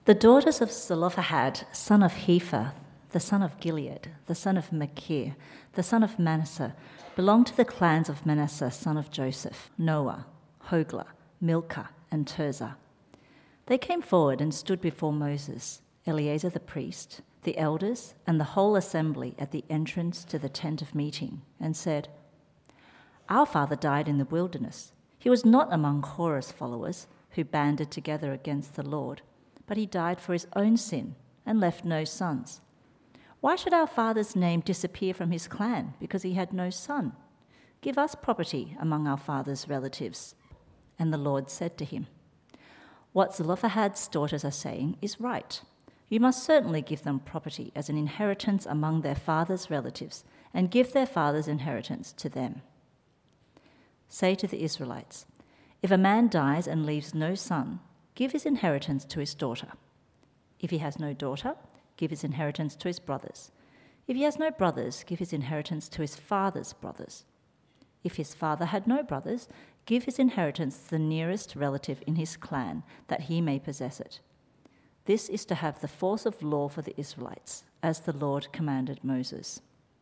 The daughters of Zelophehad, son of Hepher, the son of Gilead, the son of Machir, the son of Manasseh, belonged to the clans of Manasseh, son of Joseph, Noah, Hoglah, Milcah, and Tirzah. They came forward and stood before Moses, Eleazar the priest, the elders, and the whole assembly at the entrance to the tent of meeting, and said, "Our father died in the wilderness. He was not among Korah's followers who banded together against the Lord, but he died for his own sin and left no sons. Why should our father's name disappear from his clan because he had no son? Give us property among our father's relatives." And the Lord said to him, "What Zelophehad's daughters are saying is right. You must certainly give them property as an inheritance among their father's relatives, and give their father's inheritance to them. Say to the Israelites, if a man dies and leaves no son, give his inheritance to his daughter. If he has no daughter, give his inheritance to his brothers. If he has no brothers, give his inheritance to his father's brothers. If his father had no brothers, give his inheritance to the nearest relative in his clan, that he may possess it. This is to have the force of law for the Israelites, as the Lord commanded Moses."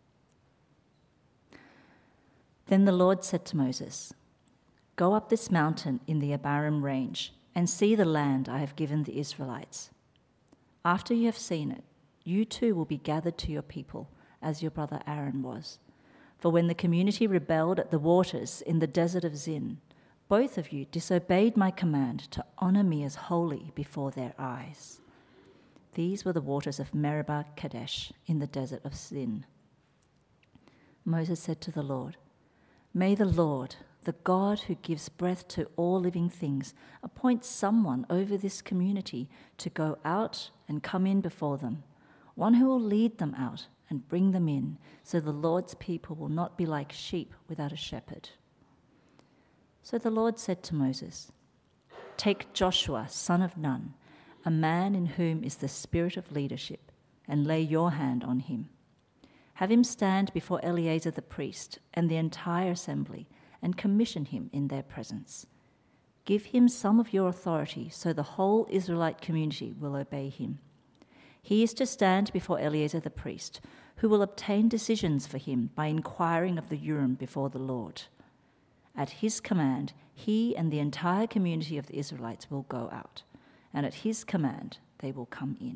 Then the Lord said to Moses, "Go up this mountain in the Abarim range and see the land I have given the Israelites. After you have seen it, you too will be gathered to your people, as your brother Aaron was. For when the community rebelled at the waters in the desert of Zin, both of you disobeyed my command to honor me as holy before their eyes. These were the waters of Meribah Kadesh in the desert of Zin." Moses said to the Lord, "May the Lord, the God who gives breath to all living things, appoint someone over this community to go out and come in before them, one who will lead them out and bring them in, so the Lord's people will not be like sheep without a shepherd." So the Lord said to Moses, "Take Joshua, son of Nun, a man in whom is the spirit of leadership, and lay your hand on him. Have him stand before Eleazar the priest and the entire assembly, and commission him in their presence. Give him some of your authority, so the whole Israelite community will obey him. He is to stand before Eleazar the priest, who will obtain decisions for him by inquiring of the Urim before the Lord. At his command, he and the entire community of the Israelites will go out, and at his command they will come in."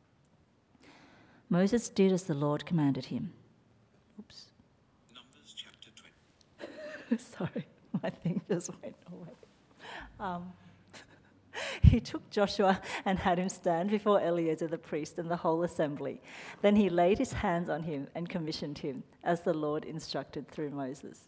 Moses did as the Lord commanded him. Numbers chapter 20. Sorry, my thing just went away. He took Joshua and had him stand before Eleazar the priest and the whole assembly. Then he laid his hands on him and commissioned him, as the Lord instructed through Moses.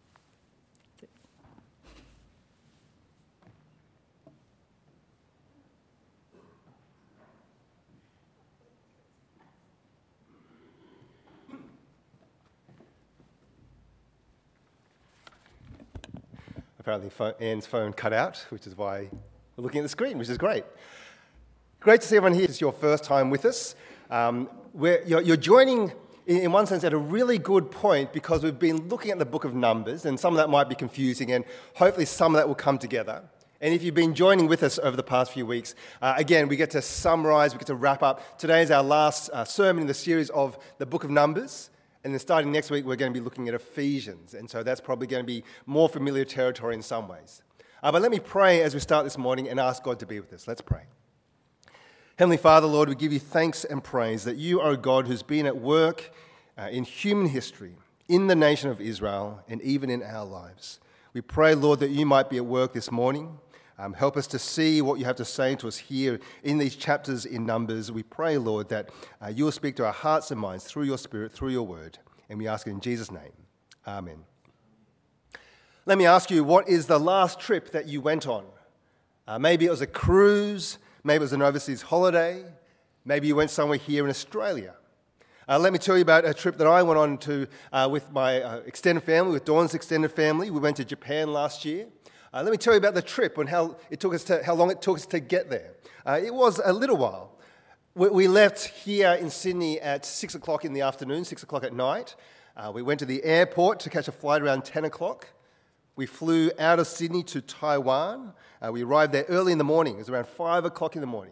Apparently Anne's phone cut out, which is why we're looking at the screen, which is great. Great to see everyone here. It's your first time with us. You're joining, in one sense, at a really good point, because we've been looking at the book of Numbers, and some of that might be confusing, and hopefully some of that will come together. And if you've been joining with us over the past few weeks, again, we get to summarise, we get to wrap up. Today is our last sermon in the series of the book of Numbers. And then starting next week, we're going to be looking at Ephesians. And so that's probably going to be more familiar territory in some ways. But let me pray as we start this morning and ask God to be with us. Let's pray. Heavenly Father, Lord, we give you thanks and praise that you are a God who's been at work in human history, in the nation of Israel, and even in our lives. We pray, Lord, that you might be at work this morning. Help us to see what you have to say to us here in these chapters in Numbers. We pray, Lord, that you will speak to our hearts and minds through your Spirit, through your word. And we ask it in Jesus' name. Amen. Let me ask you, what is the last trip that you went on? Maybe it was a cruise. Maybe it was an overseas holiday. Maybe you went somewhere here in Australia. Let me tell you about a trip that I went on to with my extended family, with Dawn's extended family. We went to Japan last year. Let me tell you about the trip and how long it took us to get there. It was a little while. We left here in Sydney at 6 o'clock in the afternoon, 6 o'clock at night. We went to the airport to catch a flight around 10 o'clock. We flew out of Sydney to Taiwan. We arrived there early in the morning. It was around 5 o'clock in the morning.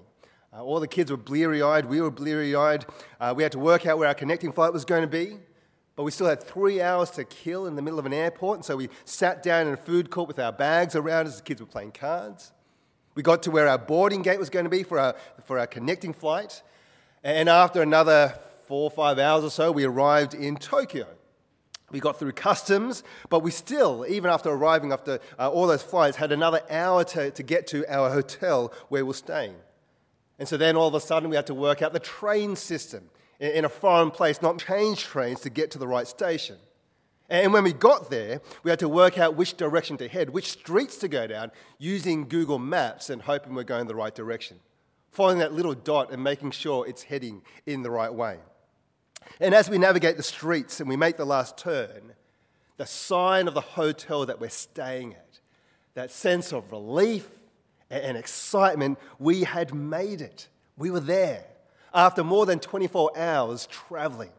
All the kids were bleary-eyed. We were bleary-eyed. We had to work out where our connecting flight was going to be. But we still had 3 hours to kill in the middle of an airport. And so we sat down in a food court with our bags around as the kids were playing cards. We got to where our boarding gate was going to be for our connecting flight. And after another 4 or 5 hours or so, we arrived in Tokyo. We got through customs, but we still, even after arriving after all those flights, had another hour to get to our hotel where we're staying. And so then all of a sudden we had to work out the train system in a foreign place, not change trains to get to the right station. And when we got there, we had to work out which direction to head, which streets to go down, using Google Maps and hoping we're going the right direction, following that little dot and making sure it's heading in the right way. And as we navigate the streets and we make the last turn, the sign of the hotel that we're staying at, that sense of relief and excitement, we had made it. We were there after more than 24 hours traveling.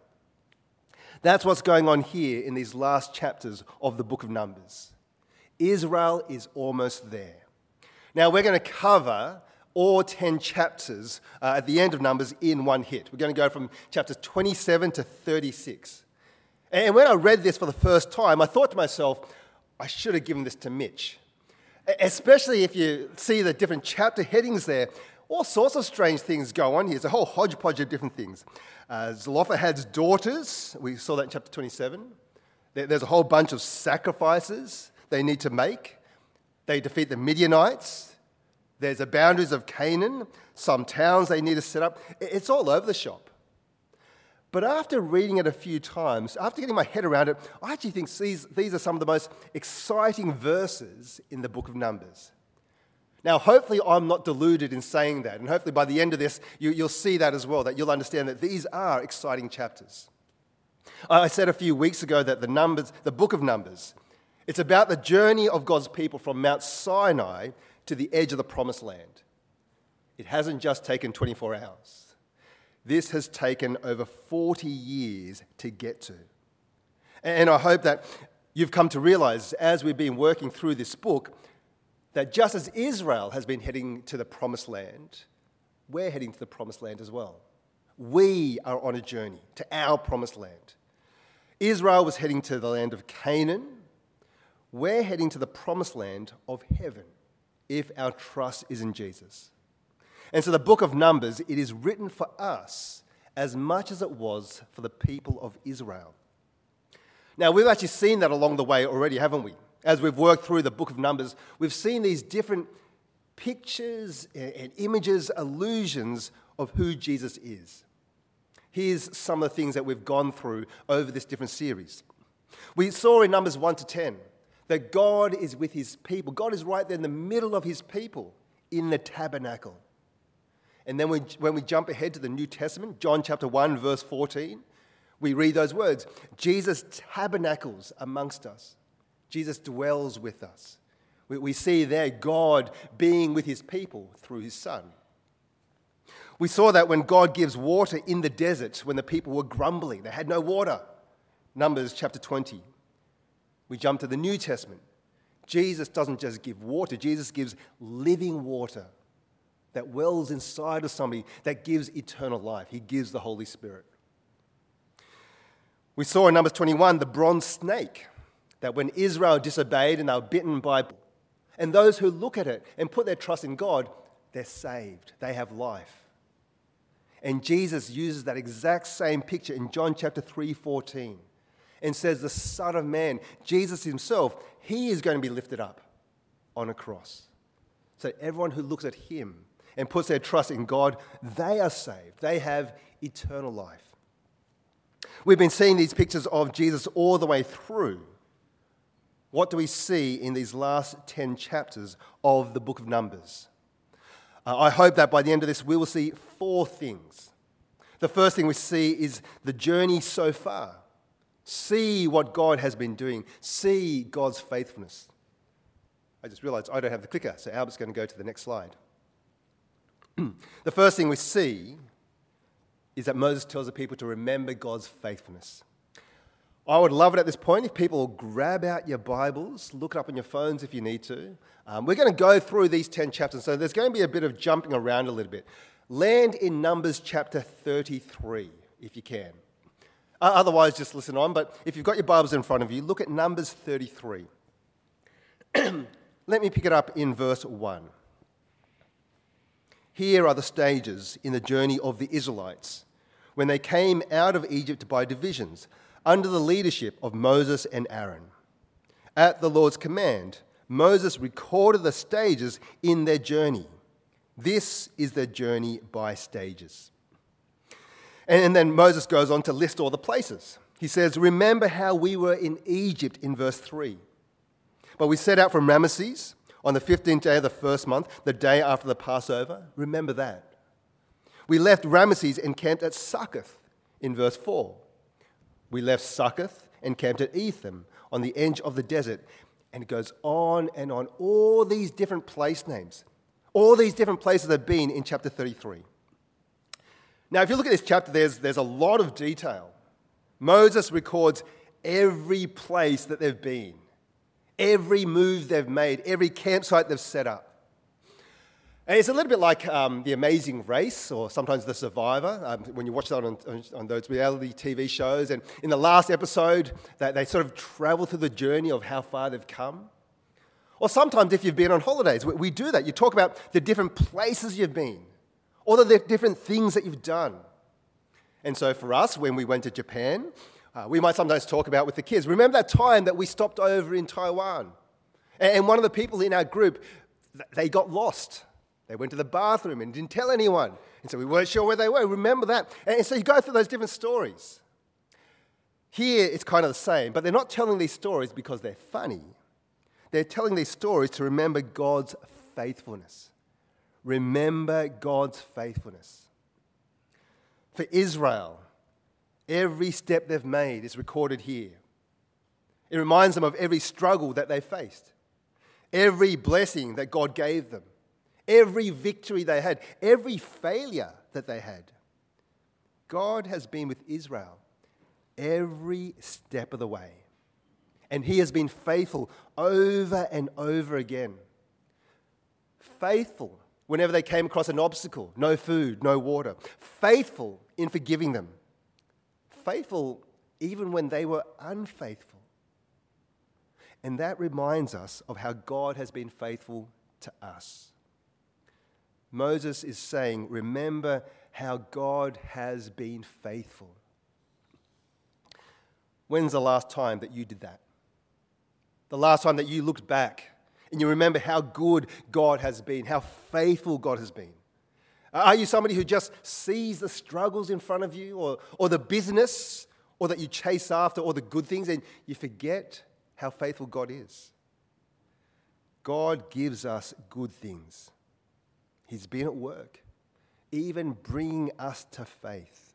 That's what's going on here in these last chapters of the book of Numbers. Israel is almost there. Now we're going to cover all 10 chapters at the end of Numbers in one hit. We're going to go from chapters 27 to 36. And when I read this for the first time, I thought to myself, I should have given this to Mitch. Especially if you see the different chapter headings there, all sorts of strange things go on here. It's a whole hodgepodge of different things. Zelophehad's daughters, we saw that in chapter 27. There's a whole bunch of sacrifices they need to make. They defeat the Midianites. There's the boundaries of Canaan, some towns they need to set up. It's all over the shop. But after reading it a few times, after getting my head around it, I actually think these are some of the most exciting verses in the book of Numbers. Now, hopefully I'm not deluded in saying that, and hopefully by the end of this, you'll see that as well, that you'll understand that these are exciting chapters. I said a few weeks ago that the book of Numbers, it's about the journey of God's people from Mount Sinai to the edge of the promised land. It hasn't just taken 24 hours. This has taken over 40 years to get to. And I hope that you've come to realize as we've been working through this book that just as Israel has been heading to the promised land, we're heading to the promised land as well. We are on a journey to our promised land. Israel was heading to the land of Canaan. We're heading to the promised land of heaven, if our trust is in Jesus. And so the book of Numbers, it is written for us as much as it was for the people of Israel. Now, we've actually seen that along the way already, haven't we? As we've worked through the book of Numbers, we've seen these different pictures and images, allusions of who Jesus is. Here's some of the things that we've gone through over this different series. We saw in Numbers 1 to 10 that God is with his people. God is right there in the middle of his people in the tabernacle. And then when we jump ahead to the New Testament, John chapter 1, verse 14, we read those words, Jesus tabernacles amongst us. Jesus dwells with us. We see there God being with his people through his Son. We saw that when God gives water in the desert when the people were grumbling, they had no water. Numbers chapter 20. We jump to the New Testament. Jesus doesn't just give water, Jesus gives living water that wells inside of somebody, that gives eternal life. He gives the Holy Spirit. We saw in Numbers 21 the bronze snake, that when Israel disobeyed and they were bitten by, and those who look at it and put their trust in God, they're saved. They have life. And Jesus uses that exact same picture in John chapter 3:14 and says the Son of Man, Jesus himself, he is going to be lifted up on a cross. So everyone who looks at him and puts their trust in God, they are saved. They have eternal life. We've been seeing these pictures of Jesus all the way through. What do we see in these last 10 chapters of the book of Numbers? I hope that by the end of this, we will see 4 things. The first thing we see is the journey so far. See what God has been doing. See God's faithfulness. I just realized I don't have the clicker, so Albert's going to go to the next slide. The first thing we see is that Moses tells the people to remember God's faithfulness. I would love it at this point if people will grab out your Bibles, look it up on your phones if you need to. We're going to go through these 10 chapters, so there's going to be a bit of jumping around a little bit. land in Numbers chapter 33, if you can. Otherwise, just listen on. But if you've got your Bibles in front of you, look at Numbers 33. Let me pick it up in verse 1. Here are the stages in the journey of the Israelites when they came out of Egypt by divisions under the leadership of Moses and Aaron. At the Lord's command, Moses recorded the stages in their journey. This is their journey by stages. And then Moses goes on to list all the places. He says, remember how we were in Egypt in verse 3. But we set out from Ramesses on the 15th day of the first month, the day after the Passover. Remember that. We left Ramesses and camped at Succoth in verse 4. We left Succoth and camped at Etham on the edge of the desert. And it goes on and on. All these different place names. All these different places they've been in chapter 33. Now, if you look at this chapter, there's a lot of detail. Moses records every place that they've been, every move they've made, every campsite they've set up. And it's a little bit like The Amazing Race, or sometimes The Survivor, when you watch that on those reality TV shows. And in the last episode, they sort of travel through the journey of how far they've come. Or sometimes if you've been on holidays, we do that. You talk about the different places you've been, all the different things that you've done. And so for us, when we went to Japan, we might sometimes talk about with the kids, remember that time that we stopped over in Taiwan? And one of the people in our group, they got lost. They went to the bathroom and didn't tell anyone. And so we weren't sure where they were. Remember that? And so you go through those different stories. Here, it's kind of the same, but they're not telling these stories because they're funny. They're telling these stories to remember God's faithfulness. Remember God's faithfulness. For Israel, every step they've made is recorded here. It reminds them of every struggle that they faced, every blessing that God gave them, every victory they had, every failure that they had. God has been with Israel every step of the way, and He has been faithful over and over again. Faithful whenever they came across an obstacle, no food, no water. Faithful in forgiving them. Faithful even when they were unfaithful. And that reminds us of how God has been faithful to us. Moses is saying, remember how God has been faithful. When's the last time that you did that? The last time that you looked back and you remember how good God has been, how faithful God has been? Are you somebody who just sees the struggles in front of you or the business or that you chase after or the good things and you forget how faithful God is? God gives us good things. He's been at work, even bringing us to faith.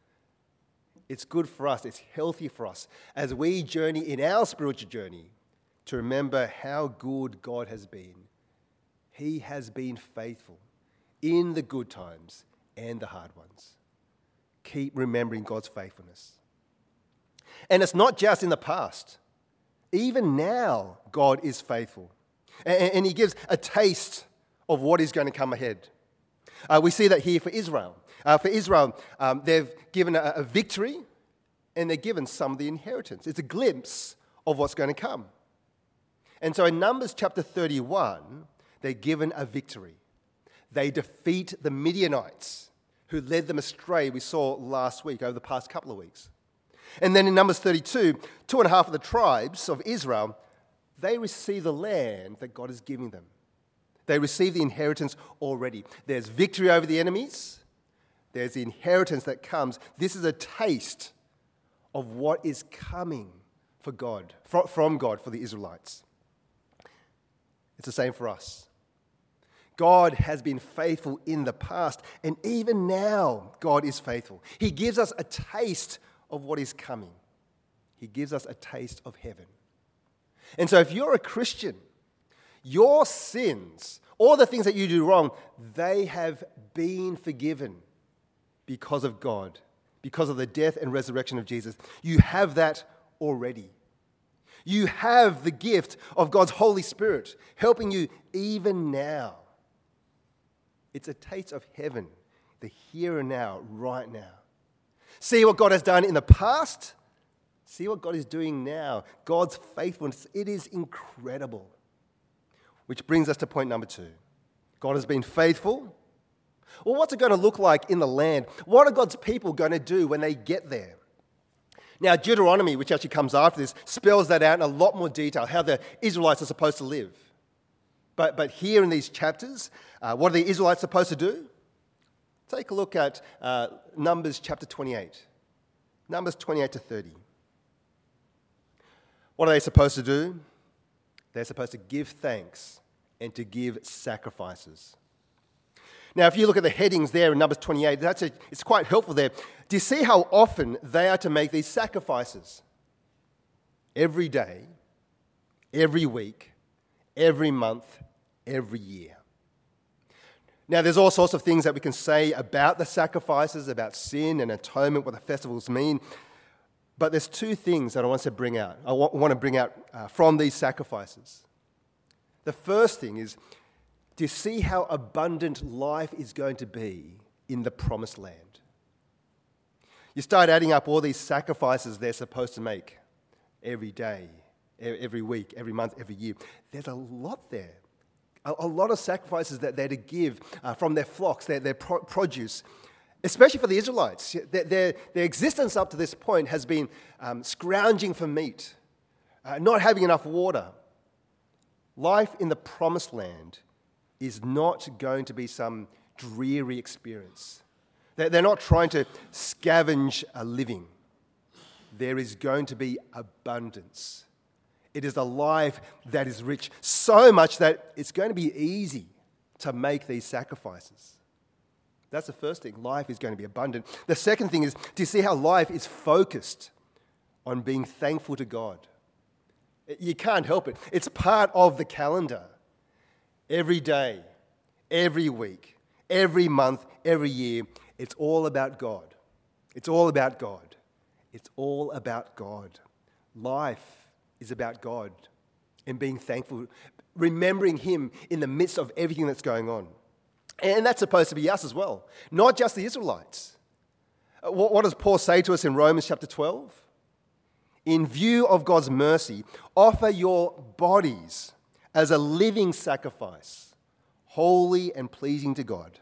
It's good for us, it's healthy for us as we journey in our spiritual journey to remember how good God has been. He has been faithful in the good times and the hard ones. Keep remembering God's faithfulness. And it's not just in the past. Even now, God is faithful. And He gives a taste of what is going to come ahead. We see that here for Israel. They've given a victory and they're given some of the inheritance. It's a glimpse of what's going to come. And so in Numbers chapter 31, they're given a victory. They defeat the Midianites who led them astray, we saw last week, over the past couple of weeks. And then in Numbers 32, 2.5 of the tribes of Israel, they receive the land that God is giving them. They receive the inheritance already. There's victory over the enemies. There's the inheritance that comes. This is a taste of what is coming for God, from God for the Israelites. It's the same for us. God has been faithful in the past, and even now, God is faithful. He gives us a taste of what is coming. He gives us a taste of heaven. And so if you're a Christian, your sins, all the things that you do wrong, they have been forgiven because of God, because of the death and resurrection of Jesus. You have that already. You have the gift of God's Holy Spirit helping you even now. It's a taste of heaven the here and now, right now. See what God has done in the past. See what God is doing now. God's faithfulness, it is incredible. Which brings us to point number 2. God has been faithful. Well, what's it going to look like in the land? What are God's people going to do when they get there? Now, Deuteronomy, which actually comes after this, spells that out in a lot more detail, how the Israelites are supposed to live. But here in these chapters, what are the Israelites supposed to do? Take a look at Numbers chapter 28. Numbers 28 to 30. What are they supposed to do? They're supposed to give thanks and to give sacrifices. Now, if you look at the headings there in Numbers 28, it's quite helpful there. Do you see how often they are to make these sacrifices? Every day, every week, every month, every year. Now, there's all sorts of things that we can say about the sacrifices, about sin and atonement, what the festivals mean. But there's 2 things that I want to bring out. I want to bring out from these sacrifices. The first thing is, do you see how abundant life is going to be in the promised land? You start adding up all these sacrifices they're supposed to make every day, every week, every month, every year. There's a lot there. A lot of sacrifices that they're to give from their flocks, their produce, especially for the Israelites. Their existence up to this point has been scrounging for meat, not having enough water. Life in the promised land is not going to be some dreary experience. They're not trying to scavenge a living. There is going to be abundance. It is a life that is rich, so much that it's going to be easy to make these sacrifices. That's the first thing. Life is going to be abundant. The second thing is, do you see how life is focused on being thankful to God? You can't help it. It's part of the calendar. Every day, every week, every month, every year, it's all about God. It's all about God. It's all about God. Life is about God and being thankful, remembering Him in the midst of everything that's going on. And that's supposed to be us as well, not just the Israelites. What does Paul say to us in Romans chapter 12? In view of God's mercy, offer your bodies as a living sacrifice, holy and pleasing to God.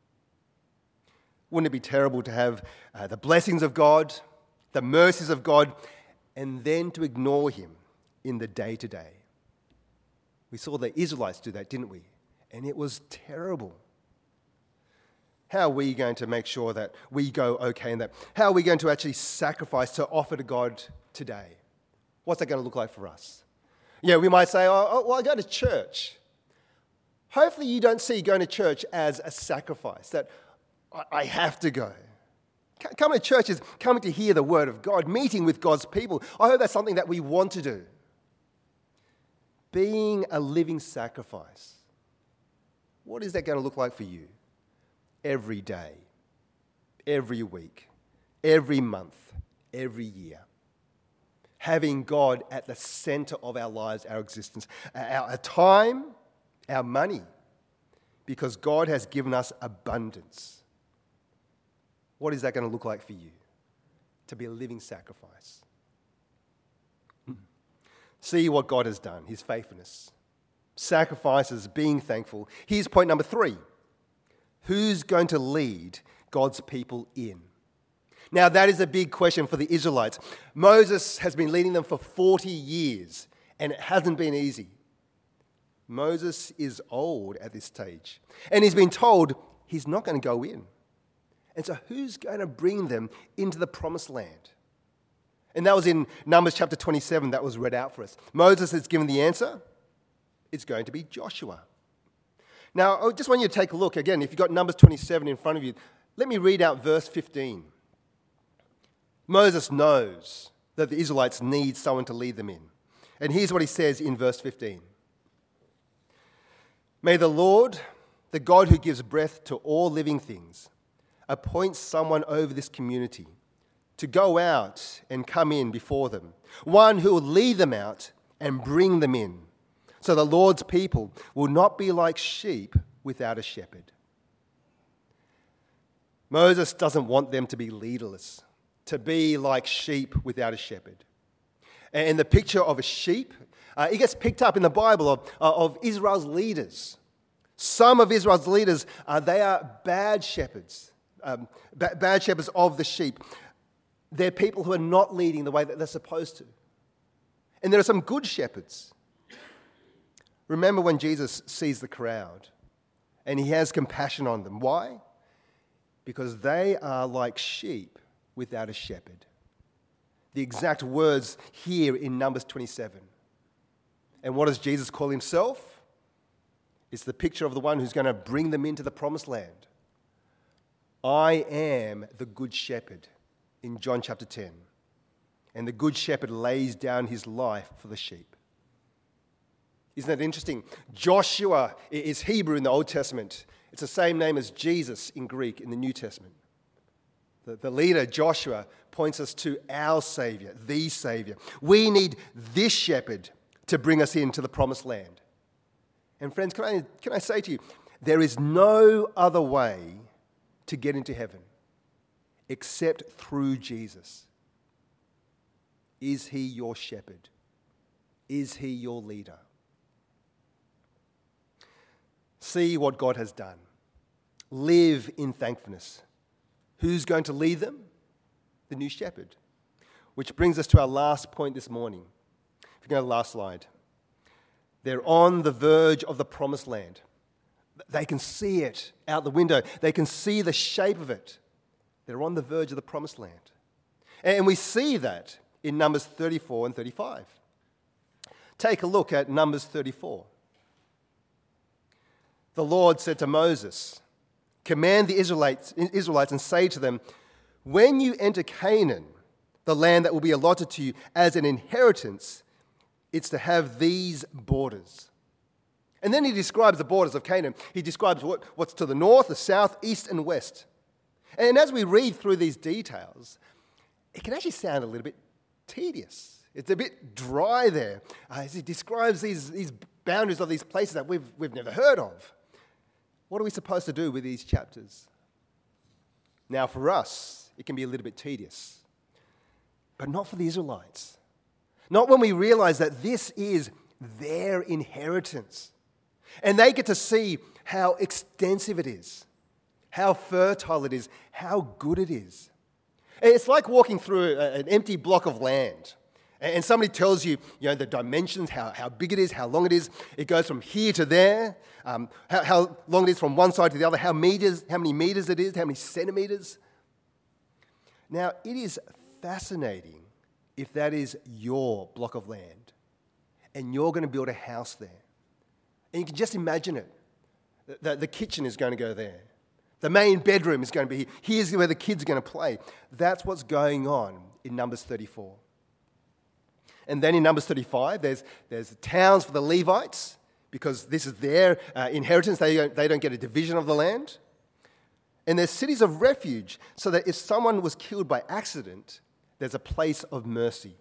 Wouldn't it be terrible to have the blessings of God, the mercies of God, and then to ignore Him in the day-to-day? We saw the Israelites do that, didn't we? And it was terrible. How are we going to make sure that we go okay in that? How are we going to actually sacrifice to offer to God today? What's that going to look like for us? Yeah, we might say, well, I go to church. Hopefully you don't see going to church as a sacrifice, that I have to go. Coming to church is coming to hear the word of God, meeting with God's people. I hope that's something that we want to do. Being a living sacrifice. What is that going to look like for you? Every day, every week, every month, every year. Having God at the center of our lives, our existence, our time, our money, because God has given us abundance. What is that going to look like for you? To be a living sacrifice. See what God has done, His faithfulness. Sacrifices, being thankful. Here's point number 3. Who's going to lead God's people in? Now, that is a big question for the Israelites. Moses has been leading them for 40 years, and it hasn't been easy. Moses is old at this stage, and he's been told he's not going to go in. And so who's going to bring them into the promised land? And that was in Numbers chapter 27 that was read out for us. Moses has given the answer. It's going to be Joshua. Now, I just want you to take a look. Again, if you've got Numbers 27 in front of you, let me read out verse 15. Moses knows that the Israelites need someone to lead them in. And here's what he says in verse 15. May the Lord, the God who gives breath to all living things, appoint someone over this community to go out and come in before them, one who will lead them out and bring them in. So the Lord's people will not be like sheep without a shepherd. Moses doesn't want them to be leaderless, to be like sheep without a shepherd. And the picture of a sheep, it gets picked up in the Bible of Israel's leaders. Some of Israel's leaders, they are bad shepherds, bad shepherds of the sheep. They're people who are not leading the way that they're supposed to. And there are some good shepherds. Remember when Jesus sees the crowd and he has compassion on them. Why? Because they are like sheep without a shepherd. The exact words here in Numbers 27. And what does Jesus call himself? It's the picture of the one who's going to bring them into the promised land. I am the good shepherd in John chapter 10. And the good shepherd lays down his life for the sheep. Isn't that interesting? Joshua is Hebrew in the Old Testament. It's the same name as Jesus in Greek in the New Testament. The leader, Joshua, points us to our Saviour, the Saviour. We need this shepherd to bring us into the promised land. And friends, can I say to you, there is no other way to get into heaven except through Jesus. Is he your shepherd? Is he your leader? See what God has done. Live in thankfulness. Who's going to lead them? The new shepherd. Which brings us to our last point this morning. If you go to the last slide. They're on the verge of the promised land. They can see it out the window. They can see the shape of it. They're on the verge of the promised land. And we see that in Numbers 34 and 35. Take a look at Numbers 34. The Lord said to Moses, command the Israelites and say to them, when you enter Canaan, the land that will be allotted to you as an inheritance, it's to have these borders. And then he describes the borders of Canaan. He describes what's to the north, the south, east, and west. And as we read through these details, it can actually sound a little bit tedious. It's a bit dry there as he describes these boundaries of these places that we've never heard of. What are we supposed to do with these chapters? Now, for us, it can be a little bit tedious, but not for the Israelites. Not when we realize that this is their inheritance. And they get to see how extensive it is, how fertile it is, how good it is. It's like walking through an empty block of land. And somebody tells you, the dimensions, how big it is, how long it is. It goes from here to there, how long it is from one side to the other, how many meters it is, how many centimeters. Now, it is fascinating if that is your block of land and you're going to build a house there. And you can just imagine it. The kitchen is going to go there. The main bedroom is going to be here. Here's where the kids are going to play. That's what's going on in Numbers 34. And then in Numbers 35, there's towns for the Levites, because this is their inheritance. They don't get a division of the land. And there's cities of refuge, so that if someone was killed by accident, there's a place of mercy.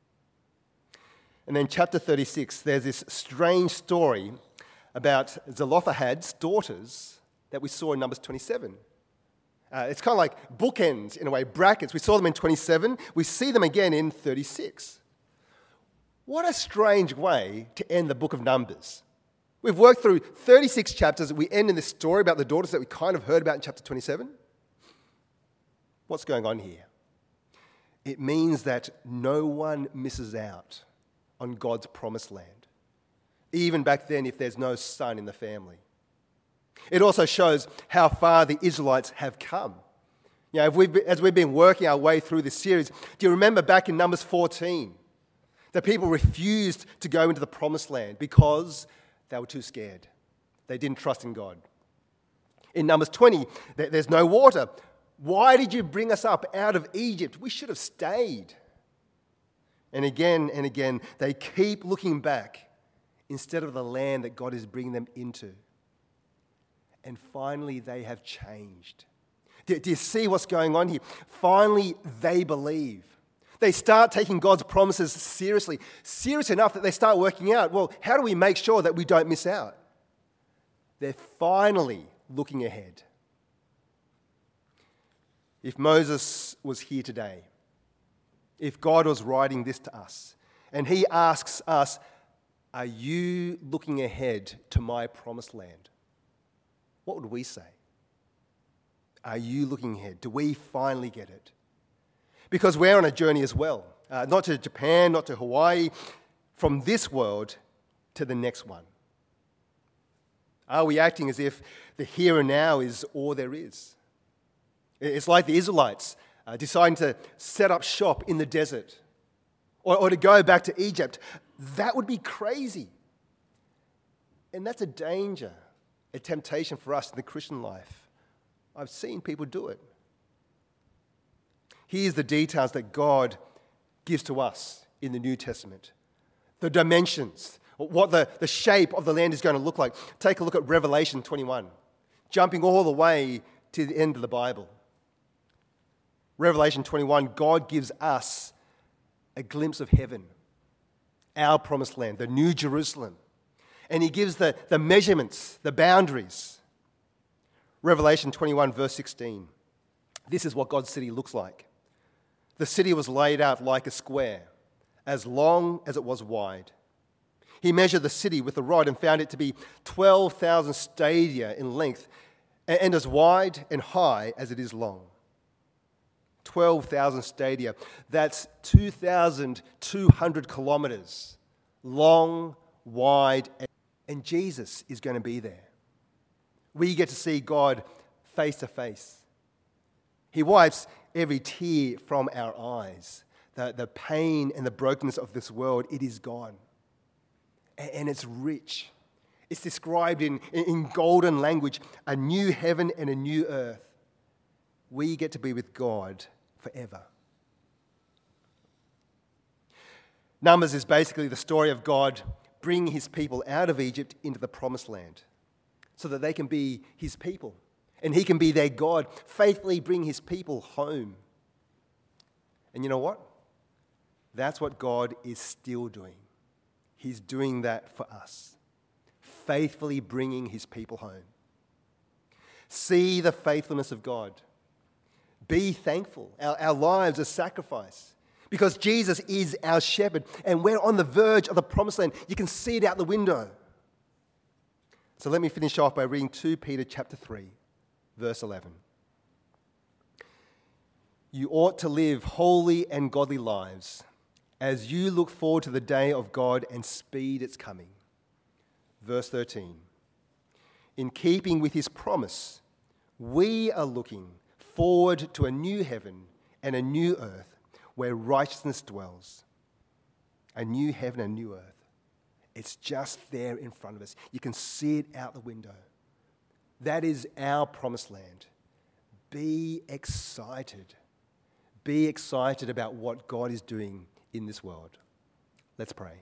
And then chapter 36, there's this strange story about Zelophehad's daughters that we saw in Numbers 27. It's kind of like bookends, in a way, brackets. We saw them in 27. We see them again in 36. What a strange way to end the book of Numbers. We've worked through 36 chapters. We end in this story about the daughters that we kind of heard about in chapter 27. What's going on here? It means that no one misses out on God's promised land. Even back then, if there's no son in the family. It also shows how far the Israelites have come. As we've been working our way through this series, do you remember back in Numbers 14, the people refused to go into the promised land because they were too scared. They didn't trust in God. In Numbers 20, there's no water. Why did you bring us up out of Egypt? We should have stayed. And again, they keep looking back instead of the land that God is bringing them into. And finally, they have changed. Do you see what's going on here? Finally, they believe. They start taking God's promises seriously, serious enough that they start working out, well, how do we make sure that we don't miss out? They're finally looking ahead. if Moses was here today, if God was writing this to us, and he asks us, are you looking ahead to my promised land? What would we say? Are you looking ahead? Do we finally get it? Because we're on a journey as well. Not to Japan, not to Hawaii, from this world to the next one. Are we acting as if the here and now is all there is? It's like the Israelites deciding to set up shop in the desert or to go back to Egypt. That would be crazy. And that's a danger, a temptation for us in the Christian life. I've seen people do it. Here's the details that God gives to us in the New Testament. The dimensions, what the shape of the land is going to look like. Take a look at Revelation 21, jumping all the way to the end of the Bible. Revelation 21, God gives us a glimpse of heaven, our promised land, the New Jerusalem. And he gives the measurements, the boundaries. Revelation 21, verse 16. This is what God's city looks like. The city was laid out like a square, as long as it was wide. He measured the city with a rod and found it to be 12,000 stadia in length and as wide and high as it is long. 12,000 stadia. That's 2,200 kilometers long, wide, and Jesus is going to be there. We get to see God face to face. He wipes every tear from our eyes. The pain and the brokenness of this world, it is gone. And it's rich. It's described in golden language, a new heaven and a new earth. We get to be with God forever. Numbers is basically the story of God bringing his people out of Egypt into the promised land so that they can be his people and he can be their God, faithfully bring his people home. And you know what? That's what God is still doing. He's doing that for us, faithfully bringing his people home. See the faithfulness of God. Be thankful. Our lives are sacrifice because Jesus is our shepherd and we're on the verge of the promised land. You can see it out the window. So let me finish off by reading 2 Peter chapter 3, verse 11. You ought to live holy and godly lives as you look forward to the day of God and speed its coming. Verse 13. In keeping with his promise, we are looking forward to a new heaven and a new earth where righteousness dwells. A new heaven and a new earth. It's just there in front of us. You can see it out the window. That is our promised land. Be excited. Be excited about what God is doing in this world. Let's pray.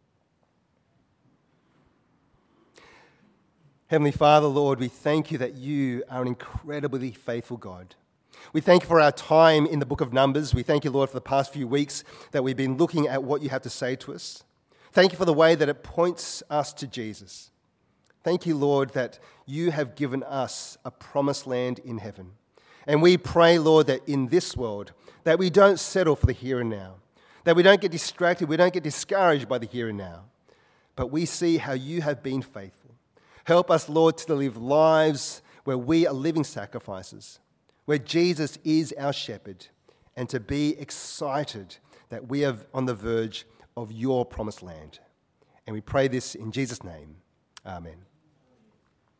Heavenly Father, Lord, we thank you that you are an incredibly faithful God. We thank you for our time in the book of Numbers. We thank you, Lord, for the past few weeks that we've been looking at what you have to say to us. Thank you for the way that it points us to Jesus. Thank you, Lord, that you have given us a promised land in heaven. And we pray, Lord, that in this world, that we don't settle for the here and now, that we don't get distracted, we don't get discouraged by the here and now, but we see how you have been faithful. Help us, Lord, to live lives where we are living sacrifices, where Jesus is our shepherd, and to be excited that we are on the verge of your promised land. And we pray this in Jesus' name. Amen.